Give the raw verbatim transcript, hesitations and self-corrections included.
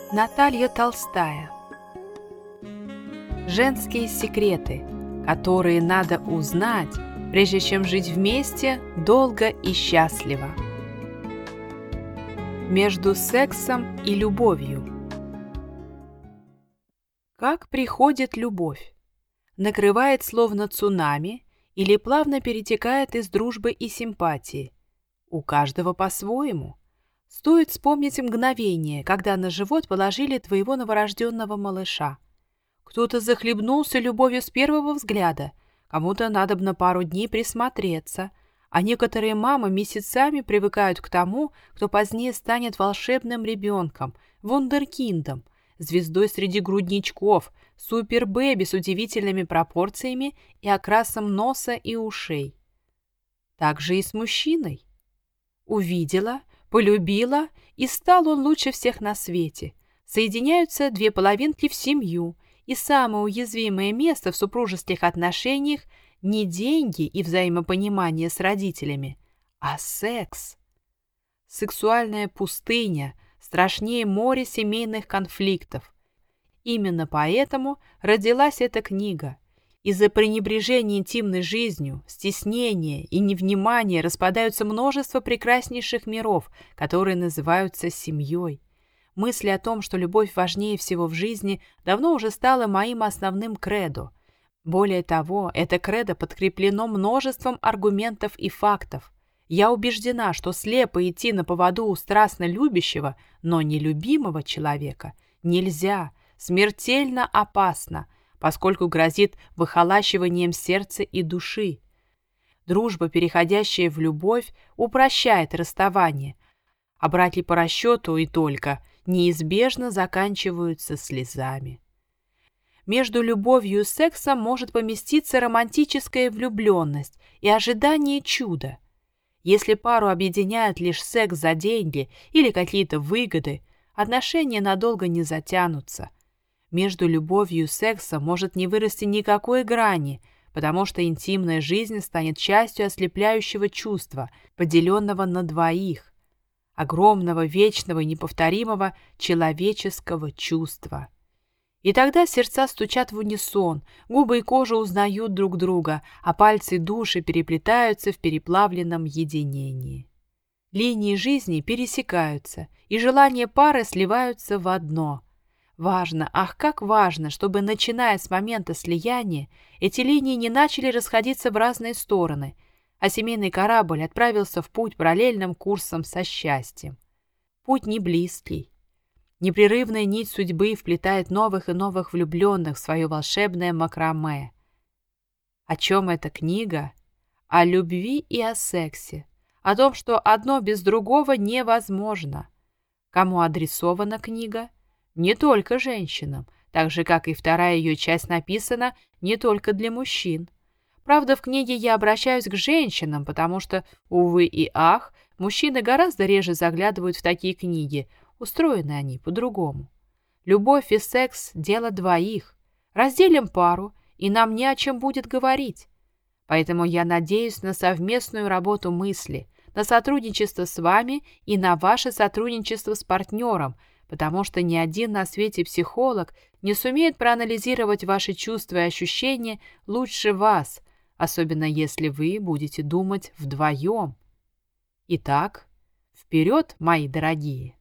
Наталья Толстая. Женские секреты, которые надо узнать, прежде чем жить вместе долго и счастливо. Между сексом и любовью. Как приходит любовь? Накрывает словно цунами или плавно перетекает из дружбы и симпатии? У каждого по-своему. Стоит вспомнить мгновение, когда на живот положили твоего новорожденного малыша. Кто-то захлебнулся любовью с первого взгляда, кому-то надобно пару дней присмотреться, а некоторые мамы месяцами привыкают к тому, кто позднее станет волшебным ребенком, вундеркиндом, звездой среди грудничков, супер-бэби с удивительными пропорциями и окрасом носа и ушей. Так же и с мужчиной. Увидела, полюбила, и стал он лучше всех на свете. Соединяются две половинки в семью, и самое уязвимое место в супружеских отношениях не деньги и взаимопонимание с родителями, а секс. Сексуальная пустыня страшнее моря семейных конфликтов. Именно поэтому родилась эта книга. Из-за пренебрежения интимной жизнью, стеснения и невнимания распадаются множество прекраснейших миров, которые называются семьей. Мысль о том, что любовь важнее всего в жизни, давно уже стала моим основным кредо. Более того, это кредо подкреплено множеством аргументов и фактов. Я убеждена, что слепо идти на поводу у страстно любящего, но нелюбимого человека нельзя, смертельно опасно, поскольку грозит выхолащиванием сердца и души. Дружба, переходящая в любовь, упрощает расставание, а браки по расчету и только неизбежно заканчиваются слезами. Между любовью и сексом может поместиться романтическая влюбленность и ожидание чуда. Если пару объединяет лишь секс за деньги или какие-то выгоды, отношения надолго не затянутся. Между любовью и сексом может не вырасти никакой грани, потому что интимная жизнь станет частью ослепляющего чувства, поделенного на двоих, огромного, вечного и неповторимого человеческого чувства. И тогда сердца стучат в унисон, губы и кожа узнают друг друга, а пальцы и души переплетаются в переплавленном единении. Линии жизни пересекаются, и желания пары сливаются в одно. Важно, ах, как важно, чтобы, начиная с момента слияния, эти линии не начали расходиться в разные стороны, а семейный корабль отправился в путь параллельным курсом со счастьем. Путь не близкий. Непрерывная нить судьбы вплетает новых и новых влюбленных в свое волшебное макраме. О чем эта книга? О любви и о сексе. О том, что одно без другого невозможно. Кому адресована книга? Не только женщинам, так же, как и вторая ее часть написана не только для мужчин. Правда, в книге я обращаюсь к женщинам, потому что, увы и ах, мужчины гораздо реже заглядывают в такие книги, устроены они по-другому. Любовь и секс – дело двоих. Разделим пару, и нам не о чем будет говорить. Поэтому я надеюсь на совместную работу мысли, на сотрудничество с вами и на ваше сотрудничество с партнером, потому что ни один на свете психолог не сумеет проанализировать ваши чувства и ощущения лучше вас, особенно если вы будете думать вдвоем. Итак, вперед, мои дорогие!